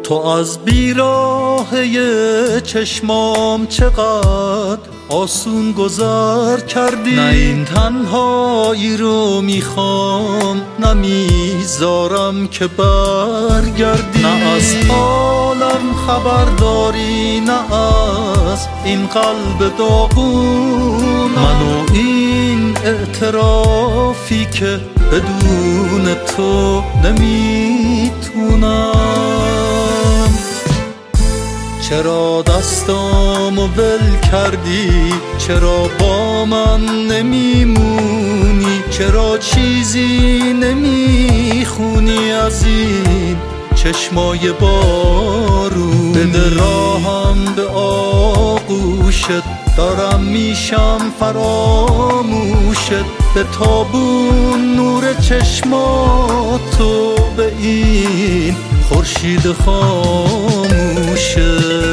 تو از بیراهه چشمام چقدر آسون گذر کردی. نه این تنهایی رو میخوام، نمیذارم که برگردی. نه از حالم خبر داری، نه از این قلب داغون. من و این اعترافی که بدون تو نمیتونم. چرا دستامو ول کردی؟ چرا با من نمیمونی؟ چرا چیزی نمیخونی از این چشمای بارون؟ بده راهم به آغوشت، دارم میشم فراموشت. به تابون نور چشماتو، به این خورشید خاموشت.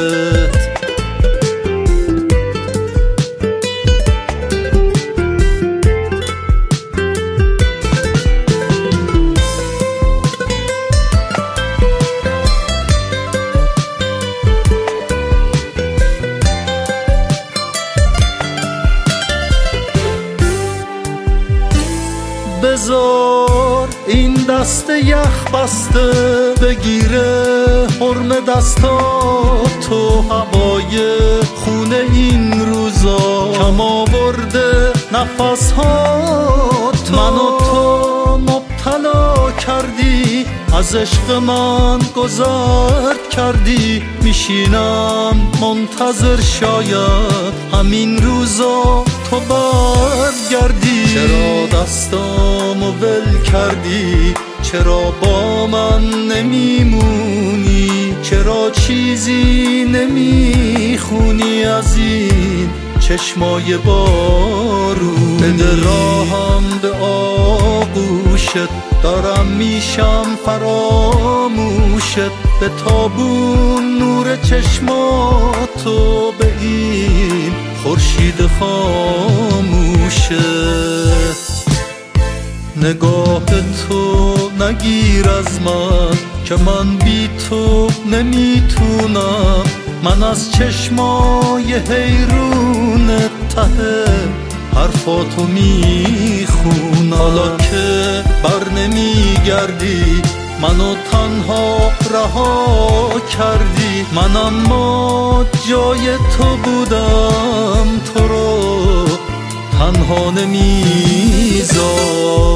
بذار این دست یخ بسته بگیره حرم دستاتو. هوای خونه این روزا کم آورده نفسهاتو. من و تو مبتلا کردی، از عشق من گذر کردی. میشینم منتظر شاید همین روزا تو برگردی. چرا دستامو ول کردی؟ چرا با من نمیمونی؟ چرا چیزی نمیخونی از این چشمای بارون؟ بده راهم به آغوشت، دارم میشم فراموشت. به تابون نور چشماتو، به این خورشید خاموشت. نگاه تو نگیر از من که من بی تو نمیتونم. من از چشمای حیرون ته حرفاتو میخونم. حالا که بر نمیگردی، منو تنها رها کردی. من اما جای تو بودم، تو رو تنها نمیذارم.